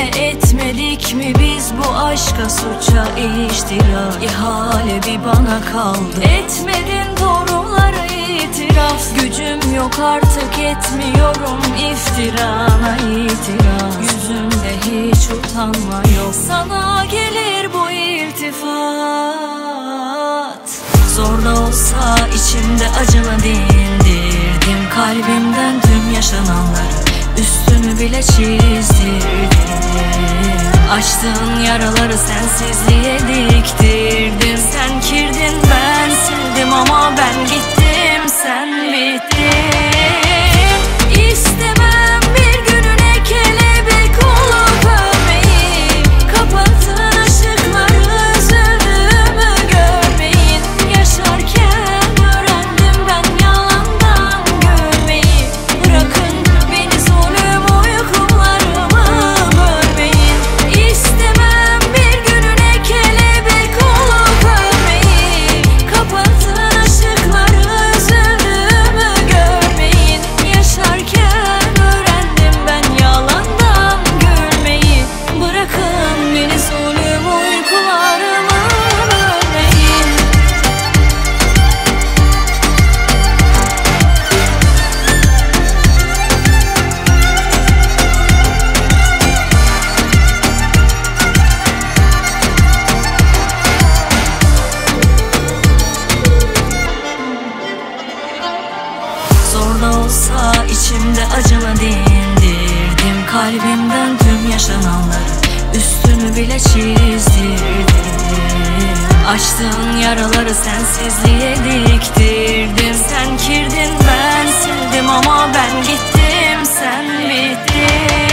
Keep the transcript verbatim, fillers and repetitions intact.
etmedik mi biz bu aşka, suça ihtira? İhale bir bana kaldı. Etmedin doğruları itiraf. Gücüm yok artık, etmiyorum iftirana itiraz. Yüzünde hiç utanma yok. Sana gelir bu iltifat. Zor da olsa içimde acını dindirdim. Kalbimden tüm yaşananları üstünü bile çizdirdim. Açtığın yaraları sensizliğe diktirdim. Sen kirdin ben sildim ama ben gittim sen bittin. İstemem bir gününe kelebek olup ölmeyi. Kapattığın ışıkları üzüldüğümü görmeyin. Yaşarken öğrendim ben yalandan gülmeyi. Bırakın beni zulüm uykularımı bölmeyin. İstemem bir gününe kelebek olup ölmeyi. Kapattığın ışıkları üzüldüğümü görmeyin. Yaşarken öğrendim ben yalandan gülmeyi. Bırakın beni zulüm uykularımı bölmeyin. Zor da olsa içimde acını dindirdim. Kalbimden tüm yaşananları üstünü bile çizdirdim. Açtığın yaraları sensizliğe diktirdim. Sen kirdin ben sildim ama ben gittim sen bittin.